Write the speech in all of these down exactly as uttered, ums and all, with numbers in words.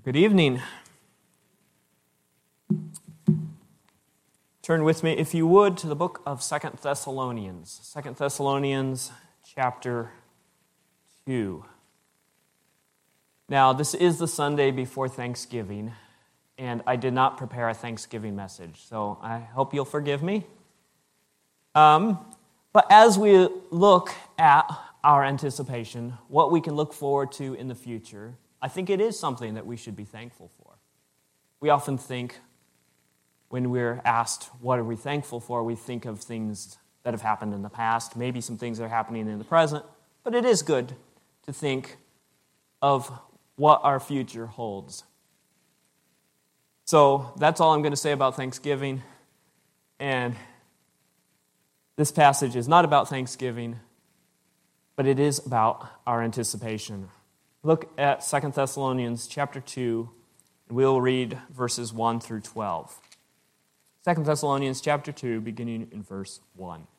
Good evening. Turn with me, if you would, to the book of Second Thessalonians. Second Thessalonians chapter two. Now, this is the Sunday before Thanksgiving, and I did not prepare a Thanksgiving message, so I hope you'll forgive me. Um, but as we look at our anticipation, what we can look forward to in the future, I think it is something that we should be thankful for. We often think, when we're asked, what are we thankful for, we think of things that have happened in the past, maybe some things that are happening in the present, but it is good to think of what our future holds. So that's all I'm going to say about Thanksgiving, and this passage is not about Thanksgiving, but it is about our anticipation. Look at Second Thessalonians chapter two, and we'll read verses one through twelve. Second Thessalonians chapter two, beginning in verse one.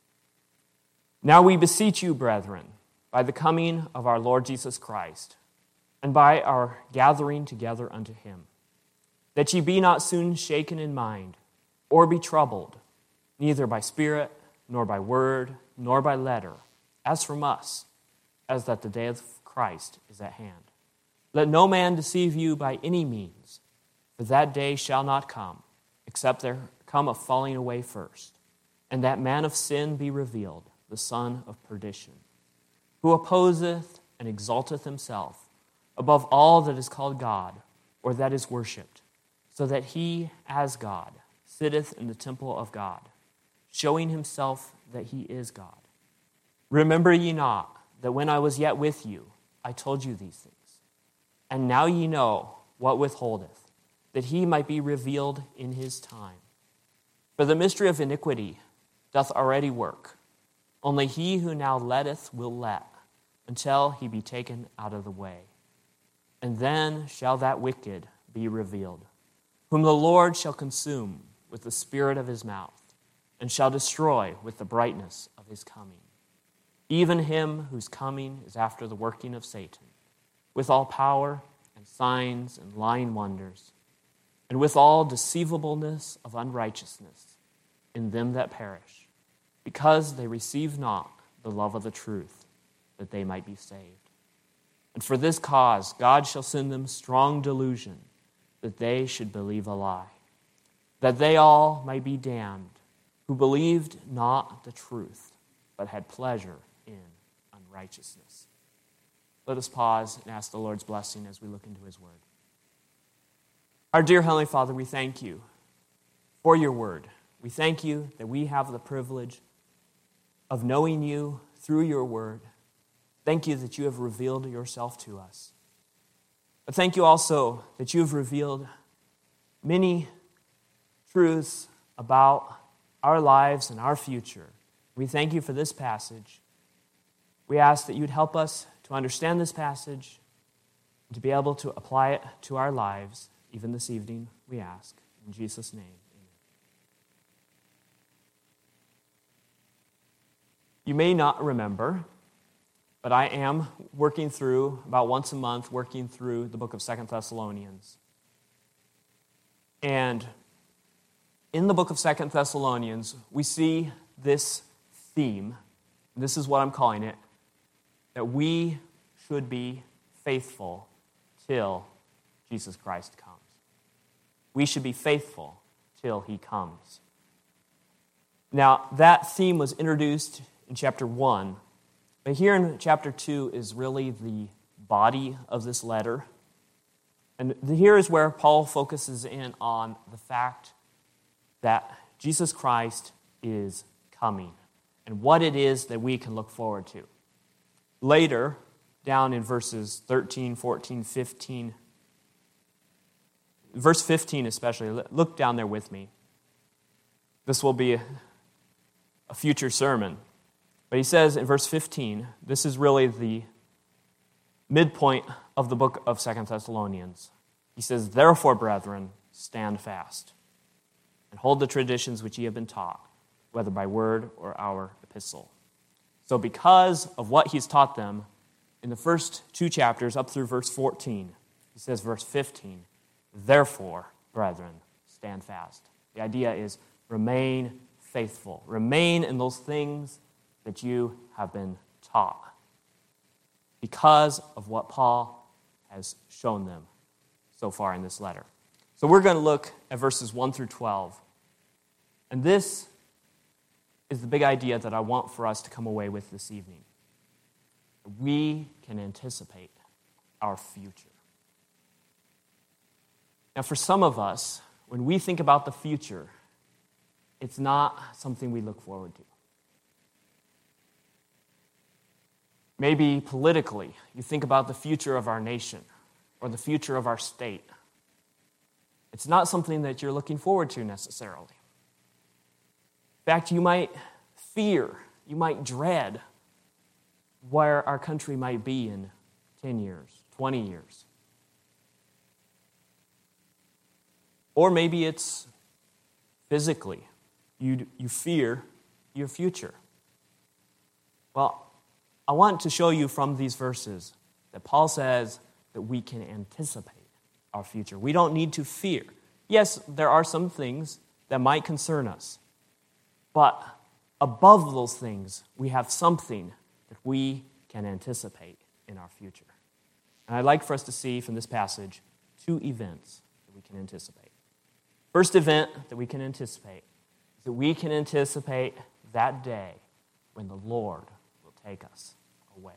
Now we beseech you, brethren, by the coming of our Lord Jesus Christ, and by our gathering together unto him, that ye be not soon shaken in mind, or be troubled, neither by spirit, nor by word, nor by letter, as from us, as that the day of Christ is at hand. Let no man deceive you by any means, for that day shall not come, except there come a falling away first, and that man of sin be revealed, the son of perdition, who opposeth and exalteth himself above all that is called God, or that is worshipped, so that he, as God, sitteth in the temple of God, showing himself that he is God. Remember ye not that when I was yet with you, I told you these things. And now ye know what withholdeth, that he might be revealed in his time. For the mystery of iniquity doth already work. Only he who now letteth will let, until he be taken out of the way. And then shall that wicked be revealed, whom the Lord shall consume with the spirit of his mouth, and shall destroy with the brightness of his coming. Even him whose coming is after the working of Satan, with all power and signs and lying wonders, and with all deceivableness of unrighteousness in them that perish, because they receive not the love of the truth, that they might be saved. And for this cause God shall send them strong delusion, that they should believe a lie, that they all might be damned, who believed not the truth, but had pleasure in unrighteousness. Let us pause and ask the Lord's blessing as we look into his word. Our dear Heavenly Father, we thank you for your word. We thank you that we have the privilege of knowing you through your word. Thank you that you have revealed yourself to us. But thank you also that you have revealed many truths about our lives and our future. We thank you for this passage. We ask that you'd help us to understand this passage and to be able to apply it to our lives, even this evening, we ask. In Jesus' name, amen. You may not remember, but I am working through, about once a month, working through the book of Second Thessalonians. And in the book of Second Thessalonians, we see this theme. This is what I'm calling it, that we should be faithful till Jesus Christ comes. We should be faithful till he comes. Now, that theme was introduced in chapter one, but here in chapter two is really the body of this letter. And here is where Paul focuses in on the fact that Jesus Christ is coming and what it is that we can look forward to. Later, down in verses thirteen, fourteen, fifteen, verse fifteen especially, look down there with me. This will be a, a future sermon. But he says in verse fifteen, this is really the midpoint of the book of Second Thessalonians. He says, "Therefore, brethren, stand fast, and hold the traditions which ye have been taught, whether by word or our epistle." So because of what he's taught them in the first two chapters up through verse fourteen, He says, verse fifteen, therefore, brethren, stand fast. The idea is remain faithful. Remain in those things that you have been taught because of what Paul has shown them so far in this letter. So we're going to look at verses one through twelve. And this is the big idea that I want for us to come away with this evening. We can anticipate our future. Now, for some of us, when we think about the future, it's not something we look forward to. Maybe politically, you think about the future of our nation or the future of our state. It's not something that you're looking forward to necessarily. In fact, you might fear, you might dread where our country might be in ten years, twenty years. Or maybe it's physically. You, you fear your future. Well, I want to show you from these verses that Paul says that we can anticipate our future. We don't need to fear. Yes, there are some things that might concern us, but above those things, we have something that we can anticipate in our future. And I'd like for us to see from this passage two events that we can anticipate. First event that we can anticipate is that we can anticipate that day when the Lord will take us away.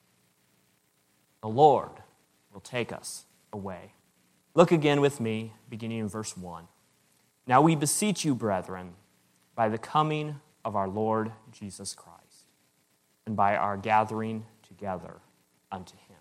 The Lord will take us away. Look again with me, beginning in verse one. Now we beseech you, brethren, by the coming of our Lord Jesus Christ, and by our gathering together unto him.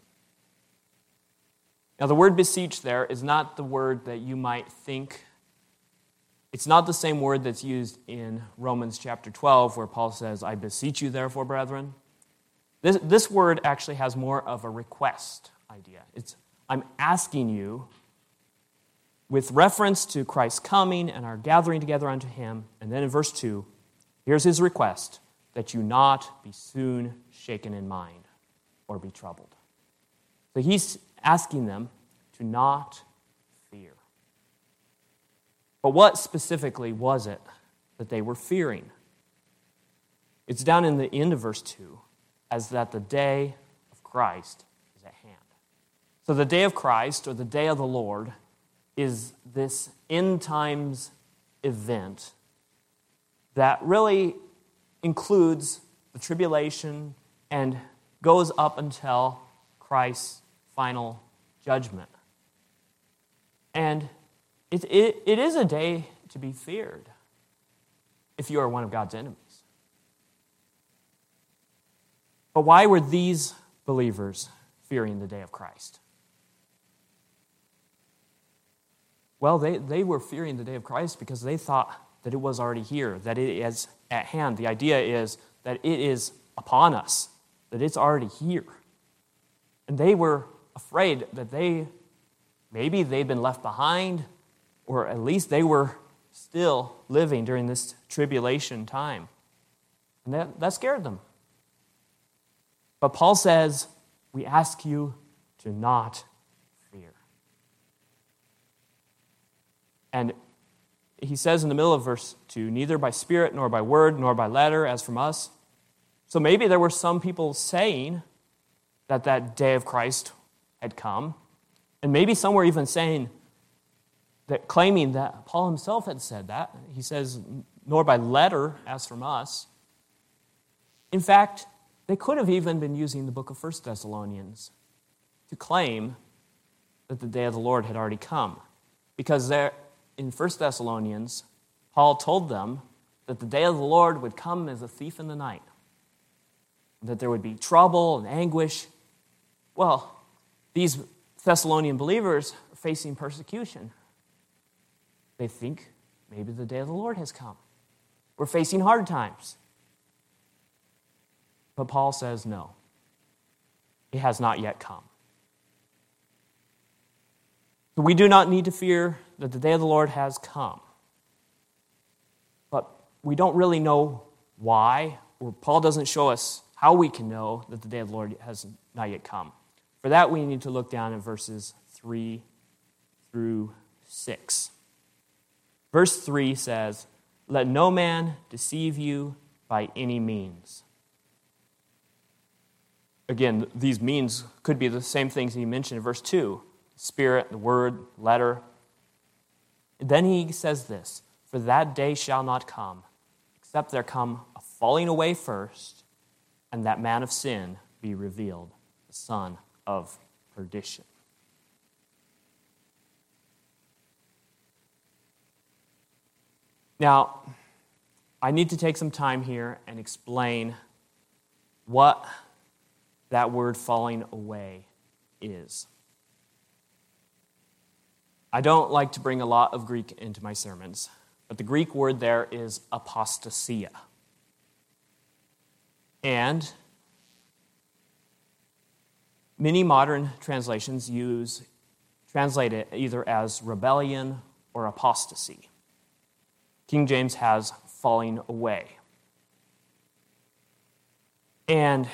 Now the word beseech there is not the word that you might think. It's not the same word that's used in Romans chapter twelve, where Paul says, I beseech you therefore, brethren. This, this word actually has more of a request idea. It's, I'm asking you, with reference to Christ's coming and our gathering together unto him. And then in verse two, here's his request, that you not be soon shaken in mind or be troubled. So he's asking them to not fear. But what specifically was it that they were fearing? It's down in the end of verse two, as that the day of Christ is at hand. So the day of Christ, or the day of the Lord, is this end times event that really includes the tribulation and goes up until Christ's final judgment. And it, it, it is a day to be feared if you are one of God's enemies. But why were these believers fearing the day of Christ? Well, they, they were fearing the day of Christ because they thought that it was already here, that it is at hand. The idea is that it is upon us, that it's already here. And they were afraid that they, maybe they'd been left behind, or at least they were still living during this tribulation time. And that, that scared them. But Paul says, we ask you to not fear. And he says in the middle of verse two, neither by spirit, nor by word, nor by letter, as from us. So maybe there were some people saying that that day of Christ had come. And maybe some were even saying, that claiming that Paul himself had said that. He says, nor by letter, as from us. In fact, they could have even been using the book of First Thessalonians to claim that the day of the Lord had already come. Because there, in First Thessalonians, Paul told them that the day of the Lord would come as a thief in the night. That there would be trouble and anguish. Well, these Thessalonian believers are facing persecution. They think maybe the day of the Lord has come. We're facing hard times. But Paul says no. It has not yet come. So we do not need to fear that the day of the Lord has come. But we don't really know why, or Paul doesn't show us how we can know that the day of the Lord has not yet come. For that, we need to look down at verses three three through six. Verse three says, "Let no man deceive you by any means." Again, these means could be the same things he mentioned in verse two. Spirit, the word, letter. Then he says this, "For that day shall not come, except there come a falling away first, and that man of sin be revealed, the son of perdition." Now, I need to take some time here and explain what that word falling away is. I don't like to bring a lot of Greek into my sermons, but the Greek word there is apostasia. And many modern translations use translate it either as rebellion or apostasy. King James has falling away. And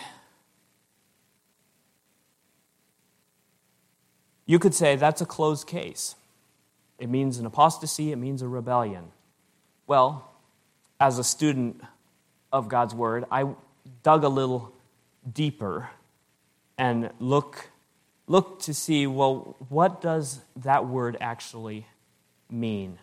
you could say that's a closed case. It means an apostasy, it means a rebellion. Well, as a student of God's Word, I dug a little deeper and look, look to see, well, what does that word actually mean?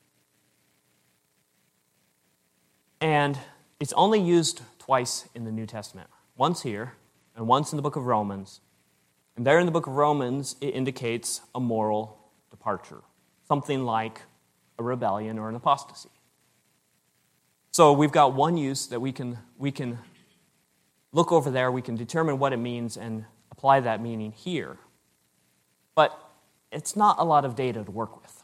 And it's only used twice in the New Testament. Once here, and once in the book of Romans. And there in the book of Romans, it indicates a moral departure. Something like a rebellion or an apostasy. So we've got one use that we can, we can look over there, we can determine what it means and apply that meaning here. But it's not a lot of data to work with.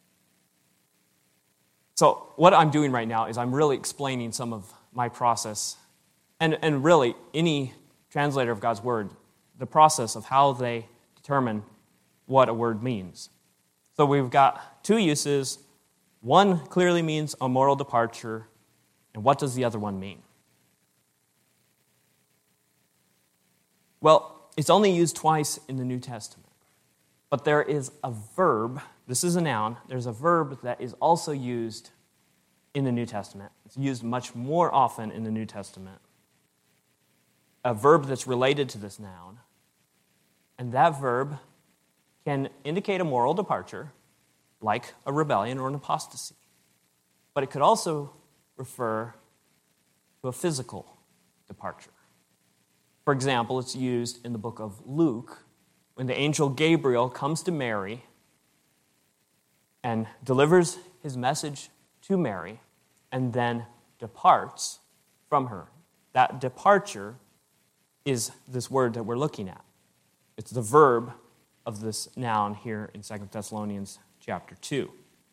So what I'm doing right now is I'm really explaining some of my process, and, and really any translator of God's Word, the process of how they determine what a word means. So we've got two uses. One clearly means a moral departure, and what does the other one mean? Well, it's only used twice in the New Testament, but there is a verb. This is a noun. There's a verb that is also used in the New Testament. It's used much more often in the New Testament. A verb that's related to this noun. And that verb can indicate a moral departure, like a rebellion or an apostasy. But it could also refer to a physical departure. For example, it's used in the book of Luke when the angel Gabriel comes to Mary and delivers his message to Mary and then departs from her. That departure is this word that we're looking at. It's the verb of this noun here in Second Thessalonians chapter two.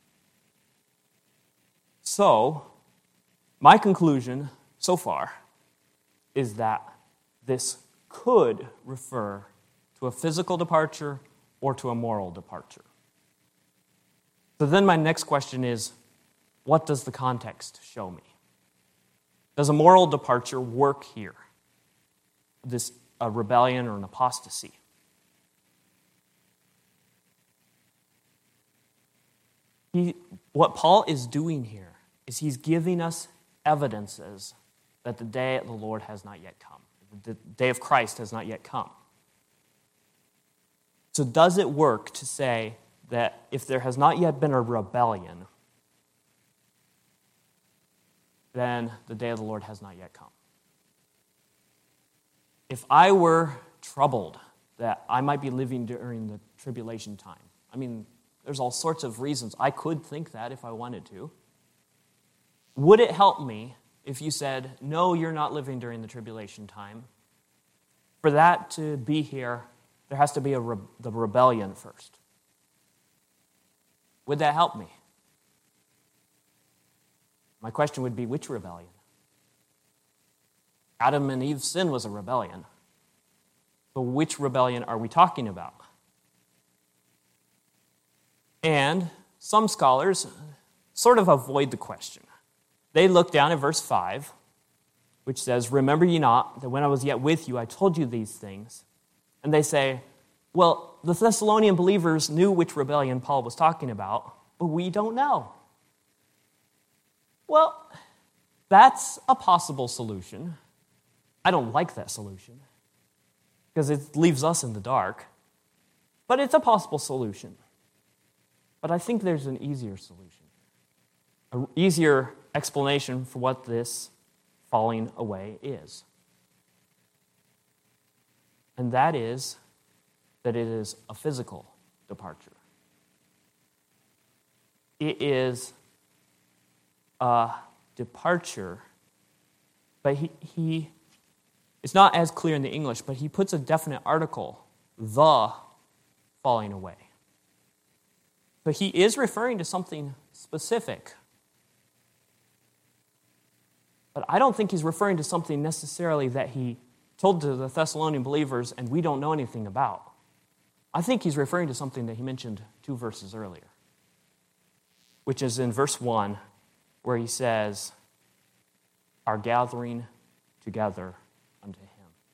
So, my conclusion so far is that this could refer to a physical departure or to a moral departure. So then my next question is, what does the context show me? Does a moral departure work here? This a rebellion or an apostasy? He, what Paul is doing here is he's giving us evidences that the day of the Lord has not yet come. The day of Christ has not yet come. So does it work to say that if there has not yet been a rebellion, then the day of the Lord has not yet come? If I were troubled that I might be living during the tribulation time, I mean, there's all sorts of reasons I could think that if I wanted to. Would it help me if you said, no, you're not living during the tribulation time? For that to be here, there has to be a re- the rebellion first. Would that help me? My question would be, which rebellion? Adam and Eve's sin was a rebellion. So which rebellion are we talking about? And some scholars sort of avoid the question. They look down at verse five, which says, "Remember ye not that when I was yet with you, I told you these things?" And they say, Well, the Thessalonian believers knew which rebellion Paul was talking about, but we don't know. Well, that's a possible solution. I don't like that solution because it leaves us in the dark, but it's a possible solution. But I think there's an easier solution, an easier explanation for what this falling away is. And that is that it is a physical departure. It is a departure, but he, he it's not as clear in the English, but he puts a definite article, the falling away. But he is referring to something specific. But I don't think he's referring to something necessarily that he told to the Thessalonian believers and we don't know anything about. I think he's referring to something that he mentioned two verses earlier, which is in verse one, where he says, our gathering together unto him.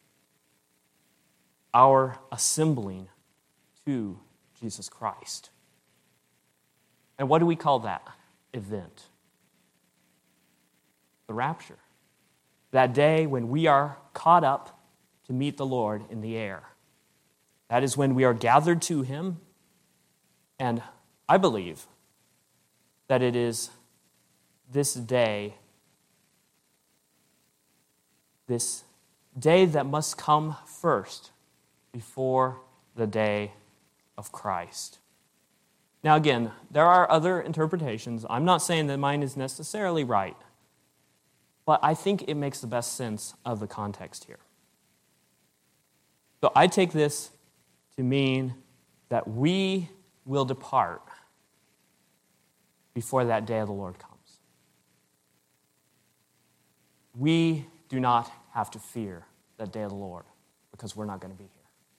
Our assembling to Jesus Christ. And what do we call that event? The rapture. That day when we are caught up to meet the Lord in the air. That is when we are gathered to him. And I believe that it is this day, this day that must come first before the day of Christ. Now again, there are other interpretations. I'm not saying that mine is necessarily right, but I think it makes the best sense of the context here. So I take this to mean that we will depart before that day of the Lord comes. We do not have to fear that day of the Lord because we're not going to be here.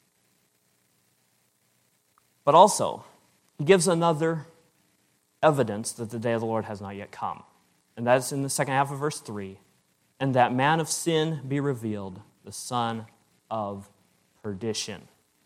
But also, he gives another evidence that the day of the Lord has not yet come. And that is in the second half of verse three. And that man of sin be revealed, the son of perdition.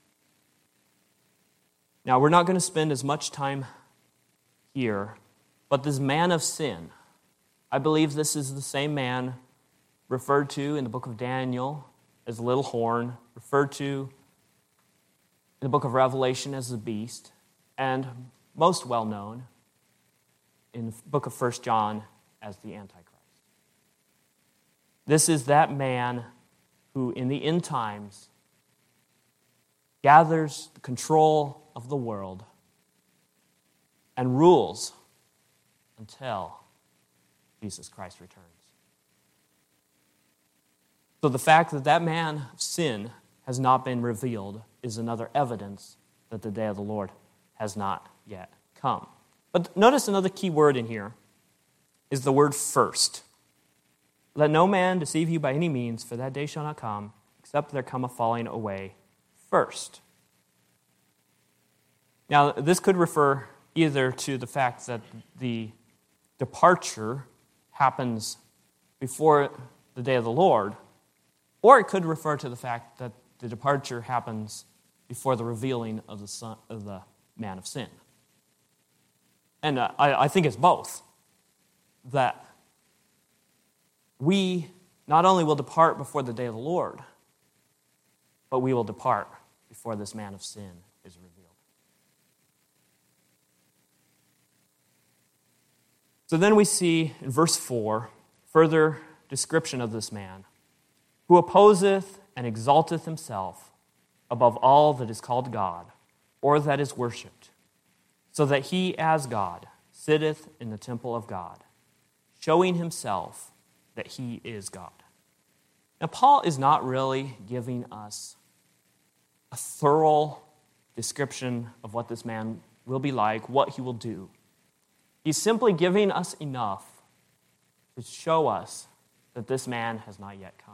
Now, we're not going to spend as much time here, but this man of sin, I believe this is the same man referred to in the book of Daniel as a little horn, referred to in the book of Revelation as the beast, and most well known in the book of First John as the Antichrist. This is that man who in the end times gathers the control of the world and rules until Jesus Christ returns. So the fact that that man of sin has not been revealed is another evidence that the day of the Lord has not yet come. But notice another key word in here is the word first. Let no man deceive you by any means, for that day shall not come, except there come a falling away first. Now, this could refer either to the fact that the departure happens before the day of the Lord, or it could refer to the fact that the departure happens before the revealing of the son, of the man of sin. And uh, I, I think it's both. That we not only will depart before the day of the Lord, but we will depart before this man of sin is revealed. So then we see in verse four, further description of this man, who opposeth and exalteth himself above all that is called God, or that is worshipped, so that he as God sitteth in the temple of God, showing himself that he is God. Now, Paul is not really giving us a thorough description of what this man will be like, what he will do. He's simply giving us enough to show us that this man has not yet come.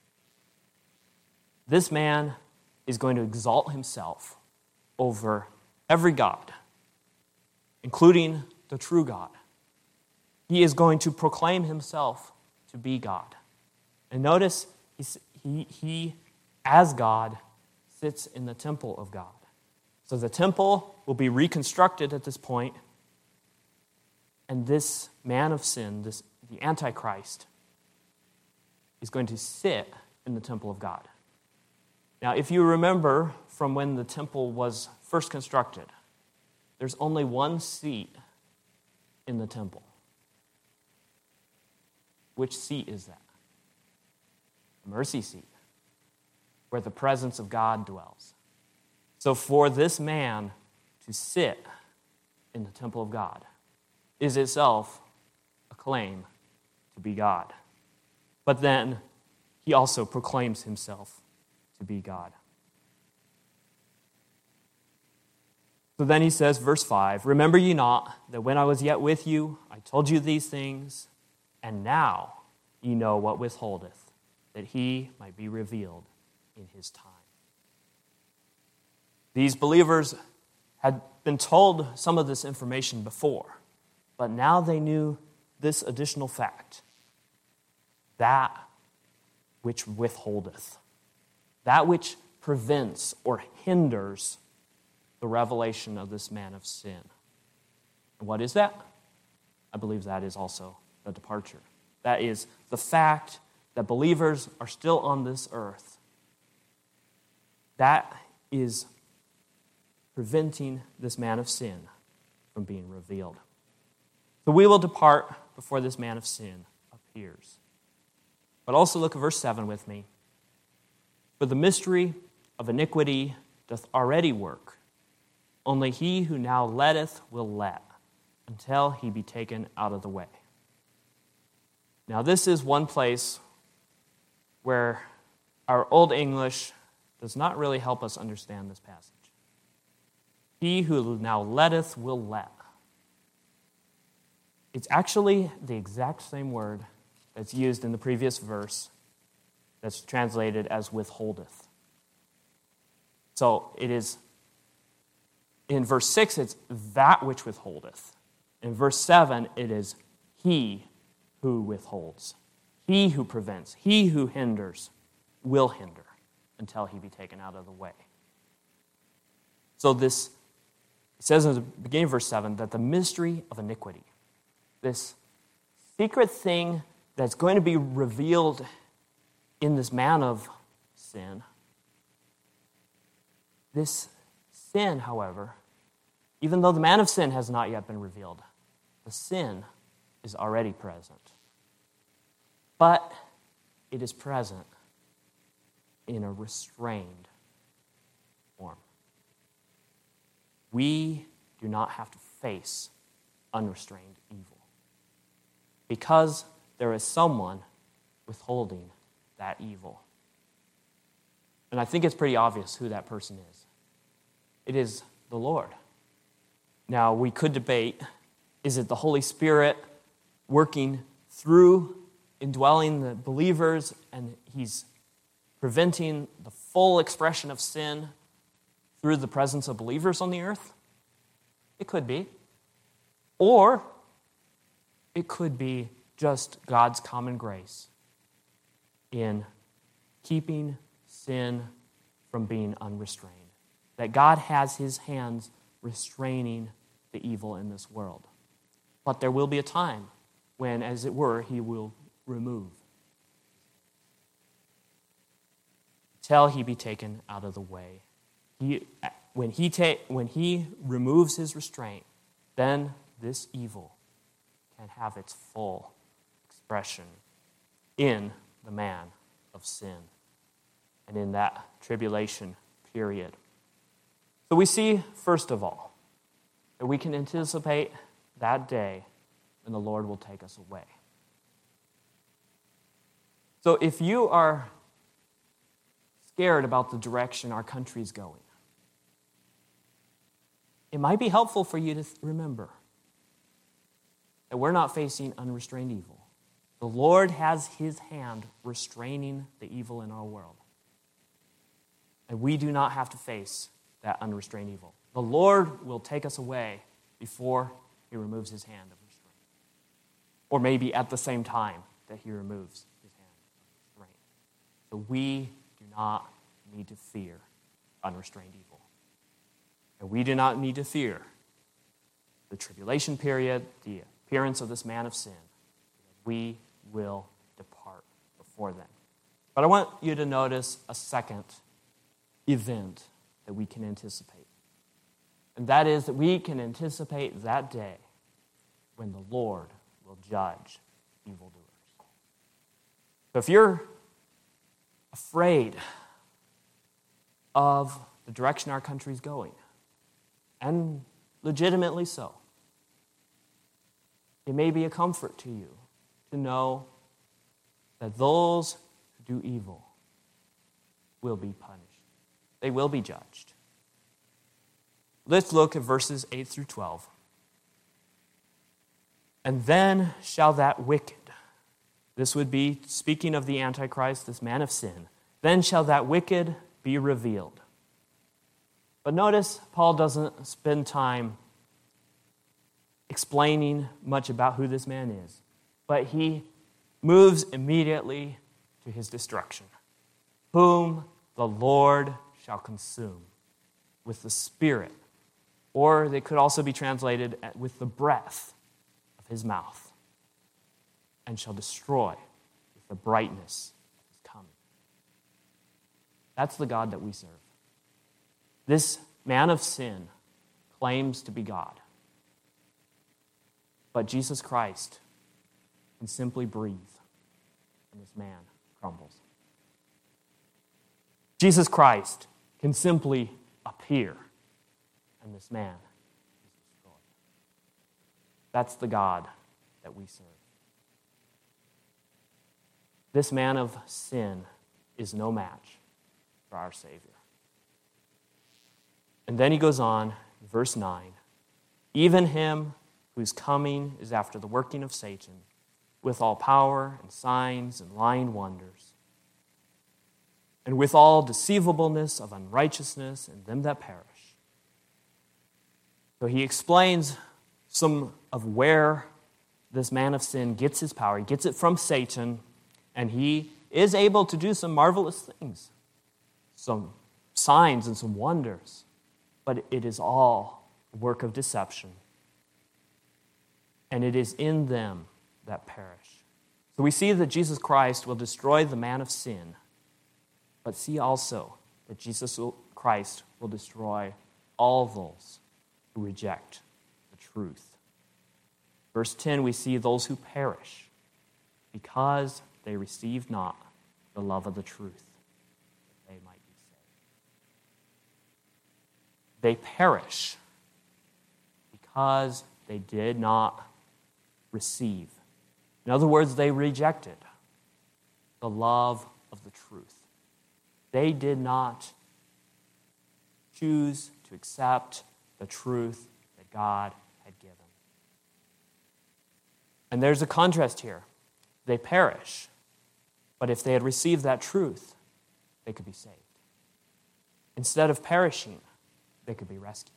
This man is going to exalt himself over every god, including the true God. He is going to proclaim himself to be God. And notice, he, he, he as God, sits in the temple of God. So the temple will be reconstructed at this point, and this man of sin, this the Antichrist, is going to sit in the temple of God. Now, if you remember from when the temple was first constructed, there's only one seat in the temple. Which seat is that? The mercy seat, where the presence of God dwells. So for this man to sit in the temple of God is itself a claim to be God. But then he also proclaims himself to be God. So then he says, verse five, "Remember ye not that when I was yet with you, I told you these things, and now ye know what withholdeth, that he might be revealed in his time." These believers had been told some of this information before, but now they knew this additional fact: that which withholdeth, that which prevents or hinders the revelation of this man of sin. And what is that? I believe that is also the departure. That is the fact that believers are still on this earth. That is preventing this man of sin from being revealed. So we will depart before this man of sin appears. But also look at verse seven with me. "For the mystery of iniquity doth already work. Only he who now letteth will let, until he be taken out of the way." Now this is one place where our Old English does not really help us understand this passage. He who now letteth will let. It's actually the exact same word that's used in the previous verse that's translated as withholdeth. So it is, in verse six, it's that which withholdeth. In verse seven, it is he who withholds. He who prevents, he who hinders, will hinder until he be taken out of the way. So this, it says in the beginning of verse seven that the mystery of iniquity, this secret thing that's going to be revealed in this man of sin, this sin, however, even though the man of sin has not yet been revealed, the sin is already present. But it is present in a restrained form. We do not have to face unrestrained evil, because there is someone withholding that evil. And I think it's pretty obvious who that person is. It is the Lord. Now, we could debate, is it the Holy Spirit working through, indwelling the believers, and he's preventing the full expression of sin through the presence of believers on the earth? It could be. Or it could be just God's common grace in keeping sin from being unrestrained. That God has his hands restraining the evil in this world. But there will be a time when, as it were, he will remove, till he be taken out of the way. He, when, he ta- when he removes his restraint, then this evil can have its full expression in the man of sin and in that tribulation period. So we see, first of all, that we can anticipate that day when the Lord will take us away. So if you are scared about the direction our country is going, it might be helpful for you to remember that we're not facing unrestrained evil. The Lord has his hand restraining the evil in our world. And we do not have to face that unrestrained evil. The Lord will take us away before he removes his hand of restraint. Or maybe at the same time that he removes his hand of restraint. So we do not need to fear unrestrained evil. And we do not need to fear the tribulation period, the appearance of this man of sin. We will depart before then. But I want you to notice a second event that we can anticipate. And that is that we can anticipate that day when the Lord will judge evildoers. So if you're afraid of the direction our country is going, and legitimately so, it may be a comfort to you to know that those who do evil will be punished. They will be judged. Let's look at verses eight through twelve. And then shall that wicked, this would be speaking of the Antichrist, this man of sin, then shall that wicked be revealed. But notice, Paul doesn't spend time explaining much about who this man is, but he moves immediately to his destruction, whom the Lord shall consume with the Spirit, or they could also be translated with the breath of his mouth, and shall destroy with the brightness of his coming. That's the God that we serve. This man of sin claims to be God, but Jesus Christ can simply breathe, and this man crumbles. Jesus Christ can simply appear, and this man is destroyed. That's the God that we serve. This man of sin is no match for our Savior. And then he goes on, verse nine, even him whose coming is after the working of Satan, with all power and signs and lying wonders, and with all deceivableness of unrighteousness in them that perish. So he explains some of where this man of sin gets his power. He gets it from Satan, and he is able to do some marvelous things, some signs and some wonders, but it is all a work of deception, and it is in them that perish. So we see that Jesus Christ will destroy the man of sin, but see also that Jesus Christ will destroy all those who reject the truth. Verse ten, we see those who perish because they received not the love of the truth, that they might be saved. They perish because they did not receive. In other words, they rejected the love of the truth. They did not choose to accept the truth that God had given. And there's a contrast here. They perish, but if they had received that truth, they could be saved. Instead of perishing, they could be rescued.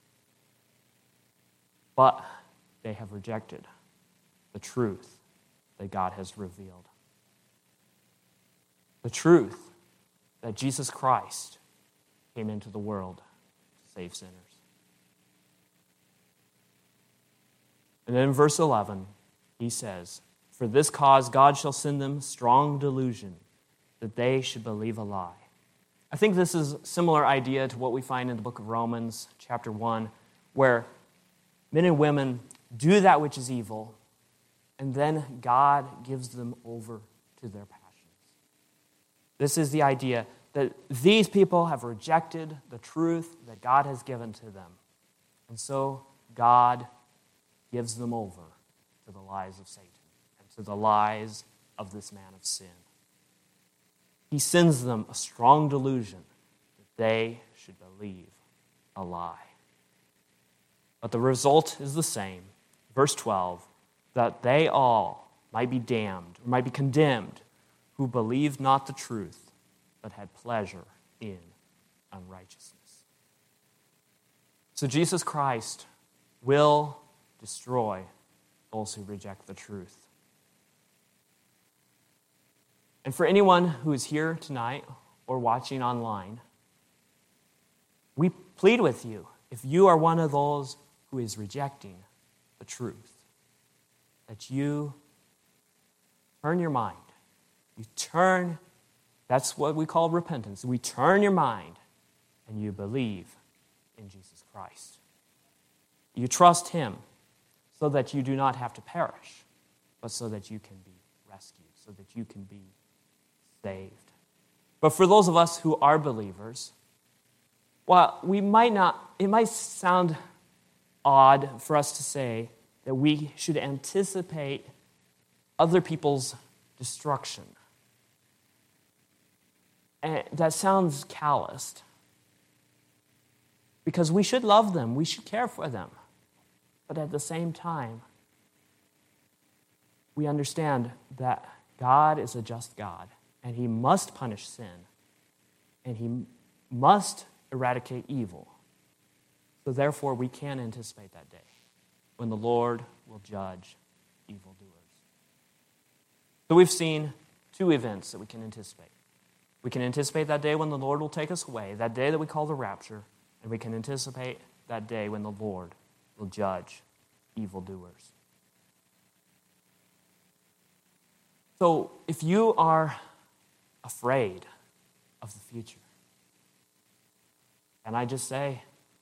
But they have rejected the truth that God has revealed. The truth that Jesus Christ came into the world to save sinners. And then in verse eleven, he says, for this cause God shall send them strong delusion, that they should believe a lie. I think this is a similar idea to what we find in the book of Romans, chapter one, where men and women do that which is evil, and then God gives them over to their passions. This is the idea that these people have rejected the truth that God has given to them. And so God gives them over to the lies of Satan and to the lies of this man of sin. He sends them a strong delusion that they should believe a lie. But the result is the same. Verse twelve, that they all might be damned, or might be condemned, who believed not the truth, but had pleasure in unrighteousness. So Jesus Christ will destroy those who reject the truth. And for anyone who is here tonight or watching online, we plead with you if you are one of those who is rejecting the truth, that you turn your mind. You turn, that's what we call repentance. We turn your mind and you believe in Jesus Christ. You trust him so that you do not have to perish, but so that you can be rescued, so that you can be saved. But for those of us who are believers, well, we might not, it might sound odd for us to say that we should anticipate other people's destruction. And that sounds calloused. Because we should love them, we should care for them. But at the same time, we understand that God is a just God, and he must punish sin, and he must eradicate evil. So therefore, we can anticipate that day when the Lord will judge evildoers. So we've seen two events that we can anticipate. We can anticipate that day when the Lord will take us away, that day that we call the rapture, and we can anticipate that day when the Lord will judge evildoers. So if you are afraid of the future, and I just say,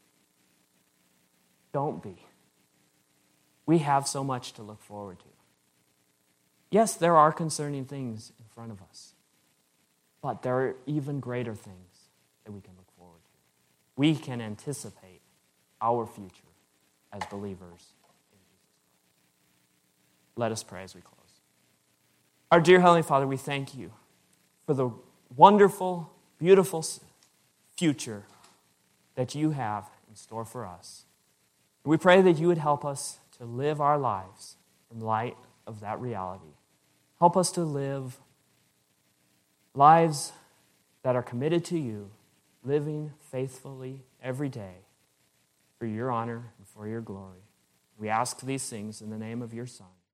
don't be. We have so much to look forward to. Yes, there are concerning things in front of us, but there are even greater things that we can look forward to. We can anticipate our future as believers in Jesus Christ. Let us pray as we close. Our dear Heavenly Father, we thank you for the wonderful, beautiful future that you have in store for us. We pray that you would help us to live our lives in light of that reality. Help us to live lives that are committed to you, living faithfully every day for your honor and for your glory. We ask these things in the name of your Son.